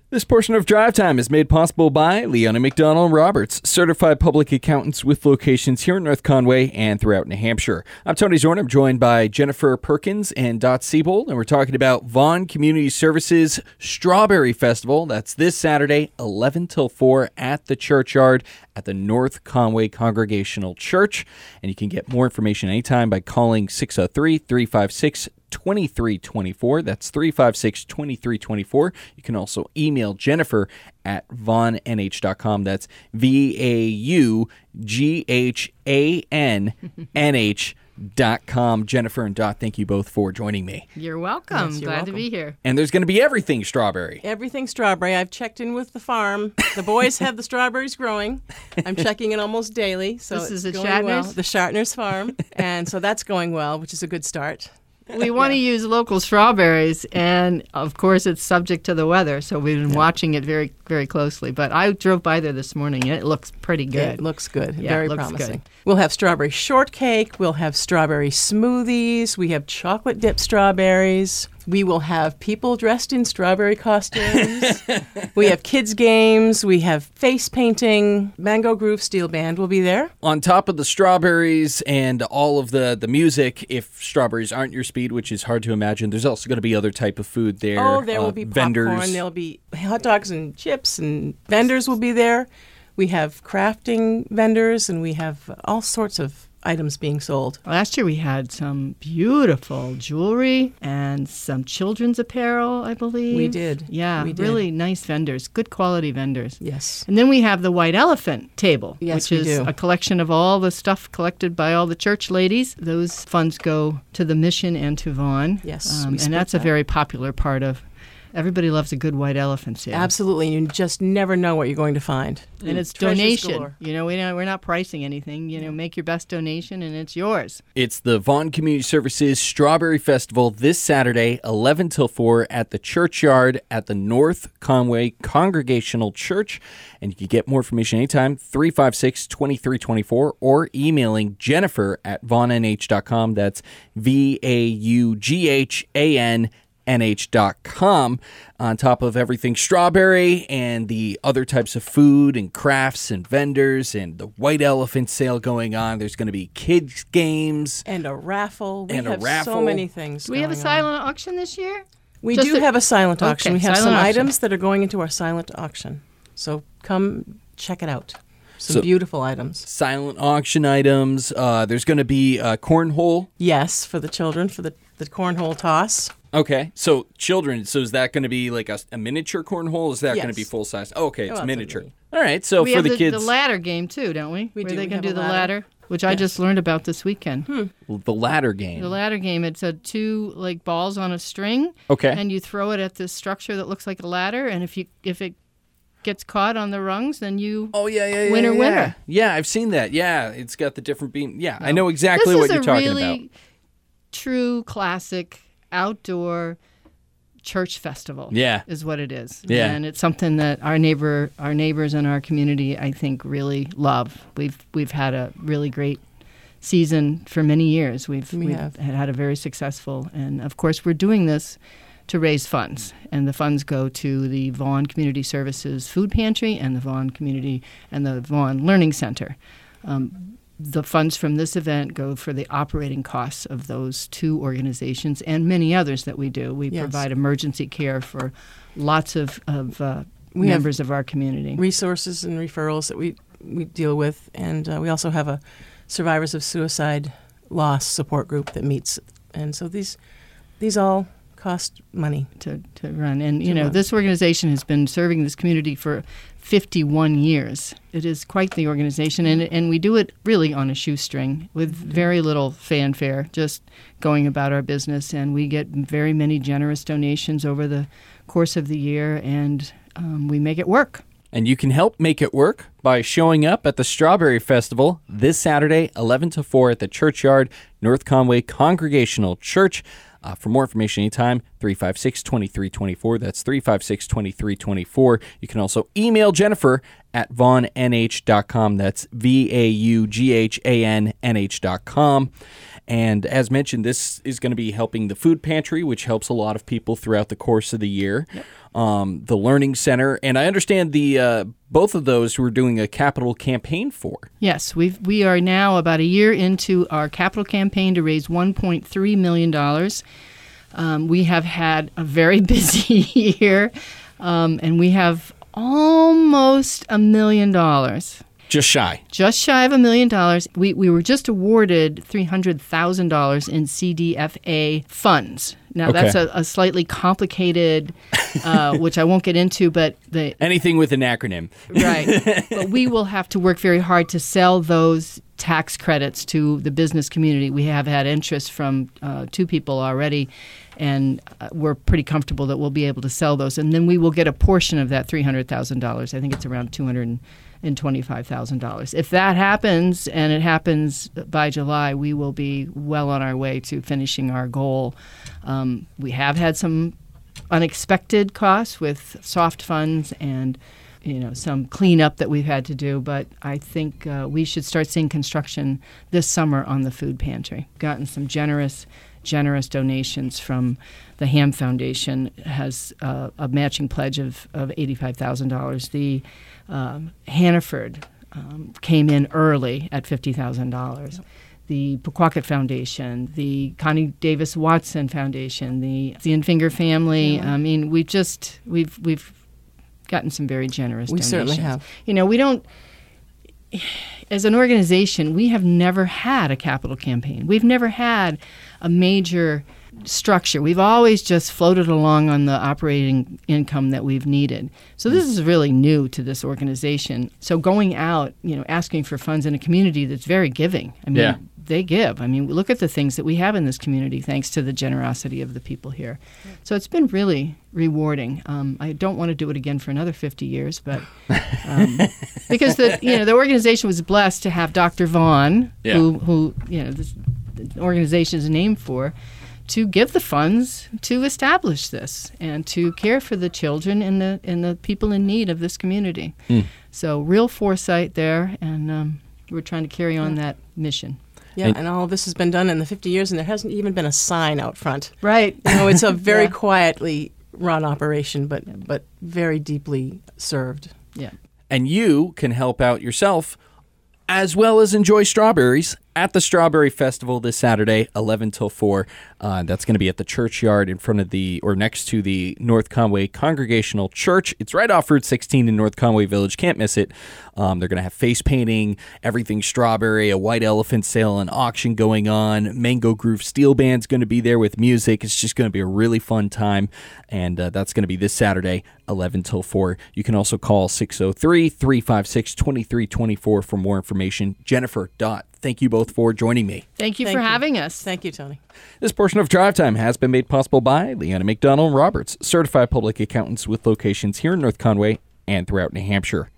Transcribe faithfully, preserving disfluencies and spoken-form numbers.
This portion of Drive Time is made possible by Leona McDonald Roberts, certified public accountants with locations here in North Conway and throughout New Hampshire. I'm Tony Zorn. I'm joined by Jennifer Perkins and Dot Siebold, and we're talking about Vaughan Community Services Strawberry Festival. That's this Saturday, eleven till four at the Churchyard at the North Conway Congregational Church. And you can get more information anytime by calling six oh three, three five six, two three two four. That's three five six, two three two four. You can also email Jennifer at vaughan n h dot com. That's V A U G H A N N H dot com. Jennifer and Dot, thank you both for joining me. You're welcome. Yes, you're Glad welcome. to be here. And there's going to be everything strawberry. Everything strawberry. I've checked in with the farm. The boys have the strawberries growing. I'm checking in almost daily. So This it's is the going well. Shatners? The Shatners farm. And so that's going well, which is a good start. We want to use local strawberries, and of course it's subject to the weather, so we've been Yeah. watching it very, very closely. But I drove by there this morning, and it looks pretty good. It looks good. Yeah, Very it looks promising. good. We'll have strawberry shortcake. We'll have strawberry smoothies. We have chocolate dipped strawberries. We will have people dressed in strawberry costumes. We have kids games. We have face painting. Mango Groove Steel Band will be there. On top of the strawberries and all of the, the music, if strawberries aren't your speed, which is hard to imagine, there's also going to be other type of food there. Oh, there uh, will be popcorn. vendors. There'll be hot dogs and chips, and vendors will be there. We have crafting vendors, and we have all sorts of items being sold. Last year we had some beautiful jewelry and some children's apparel, I believe. We did. Yeah, We did. really nice vendors, good quality vendors. Yes. And then we have the White Elephant table, Yes, which we is do. a collection of all the stuff collected by all the church ladies. Those funds go to the mission and to Vaughan. Yes, Um, we and split that's a that. very popular part of. Everybody loves a good white elephant sale. Absolutely. You just never know what you're going to find. And it's Treasures donation. galore. You know, we don't, we're not pricing anything. You know, make your best donation and it's yours. It's the Vaughan Community Services Strawberry Festival this Saturday, eleven till four at the Churchyard at the North Conway Congregational Church. And you can get more information anytime, three five six, two three two four, or emailing Jennifer at vaughan n h dot com. That's V A U G H A N N H dot com. On top of everything strawberry and the other types of food and crafts and vendors and the white elephant sale going on, there's going to be kids games. And a raffle. We And a have raffle. so many things. Do we have a going on. silent auction this year? We Just do a- have a silent auction. Okay, We have silent some auction. items that are going into our silent auction. So come check it out. Some So- beautiful items. Silent auction items. Uh, there's going to be a cornhole. Yes, for the children, for the, the cornhole toss. Okay, so children. So is that going to be like a, a miniature cornhole? Is that going to Yes. be full size? Oh, okay, it's Oh, miniature. absolutely. All right, so we for have the, the, kids, the ladder game too, don't we? We Where do. they We can have do a the ladder. ladder, which I Yes. just learned about this weekend. the ladder game. The ladder game, it's a two like balls on a string, Okay. and you throw it at this structure that looks like a ladder, and if you if it gets caught on the rungs, then you Oh yeah, yeah, yeah. Winner, yeah. winner. Yeah, I've seen that. Yeah, it's got the different beam. Yeah, I know exactly this what is you're a talking really about. true classic outdoor church festival. Yeah. is what it is. Yeah. And it's something that our neighbor, our neighbors in our community, I think, really love. We've we've had a really great season for many years. We've We we've have. had a very successful, and of course, we're doing this to raise funds, and the funds go to the Vaughan Community Services Food Pantry and the Vaughan Community and the Vaughan Learning Center. Um, the funds from this event go for the operating costs of those two organizations and many others that we do. We Yes. provide emergency care for lots of, of uh, We have members of our community. Resources and referrals that we, we deal with. And uh, we also have a survivors of suicide loss support group that meets. And so these these all cost money. to, to run. And, you To know, run. this organization has been serving this community for fifty-one years. It is quite the organization, and, and we do it really on a shoestring with very little fanfare, just going about our business. And we get very many generous donations over the course of the year, and um, we make it work. And you can help make it work by showing up at the Strawberry Festival this Saturday, eleven to four at the Churchyard, North Conway Congregational Church. Uh, for more information anytime, three five six, two three two four. That's three five six, two three two four. You can also email Jennifer at vaughan n h dot com. That's V A U G H A N N H dot com. And as mentioned, this is going to be helping the food pantry, which helps a lot of people throughout the course of the year. Yep. um, the Learning Center, and I understand the uh, both of those we're doing a capital campaign for. Yes, we we are now about a year into our capital campaign to raise one point three million dollars. Um, we have had a very busy year, um, and we have almost a million dollars. Just shy. Just shy of a million dollars. We we were just awarded three hundred thousand dollars in C D F A funds. Now, Okay. that's a, a slightly complicated, uh, which I won't get into, but the Anything with an acronym. right. But we will have to work very hard to sell those tax credits to the business community. We have had interest from uh, two people already, and uh, we're pretty comfortable that we'll be able to sell those. And then we will get a portion of that three hundred thousand dollars. I think it's around two hundred twenty-five thousand dollars. If that happens, and it happens by July, we will be well on our way to finishing our goal. Um, we have had some unexpected costs with soft funds and you know some cleanup that we've had to do, but I think uh, we should start seeing construction this summer on the food pantry. Gotten some generous generous donations from the Ham Foundation, has uh, a matching pledge of, of eighty-five thousand dollars. The um, Hannaford um, came in early at fifty thousand dollars. The Pequawket Foundation, the Connie Davis Watson Foundation, the the Infinger family. Yeah. I mean, we've just we've we've gotten some very generous We donations. certainly have. You know, we don't. As an organization, we have never had a capital campaign. We've never had a major structure. We've always just floated along on the operating income that we've needed. So this is really new to this organization. So going out, you know, asking for funds in a community that's very giving. I mean, Yeah. they give. I mean, look at the things that we have in this community thanks to the generosity of the people here. So it's been really rewarding. Um, I don't want to do it again for another fifty years, but um, because the you know the organization was blessed to have Doctor Vaughn, Yeah. who who you know this, the organization is named for, to give the funds to establish this and to care for the children and the and the people in need of this community. Mm. So real foresight there, and um, we're trying to carry on that mission. Yeah, And- and all of this has been done in the fifty years, and there hasn't even been a sign out front. Right. You know, it's a very Yeah. quietly run operation, but but very deeply served. Yeah. And you can help out yourself as well as enjoy strawberries at the Strawberry Festival this Saturday, eleven till four. Uh, that's going to be at the churchyard in front of the, or next to the North Conway Congregational Church. It's right off Route sixteen in North Conway Village. Can't miss it. Um, they're going to have face painting, everything strawberry, a white elephant sale, an auction going on. Mango Groove Steel Band's going to be there with music. It's just going to be a really fun time. And uh, that's going to be this Saturday, eleven till four. You can also call six oh three, three five six, two three two four for more information. Jennifer, Dot, thank you both for joining me. Thank you Thank for you. having us. Thank you, Tony. This portion of Drive Time has been made possible by Leanna McDonald Roberts, certified public accountants with locations here in North Conway and throughout New Hampshire.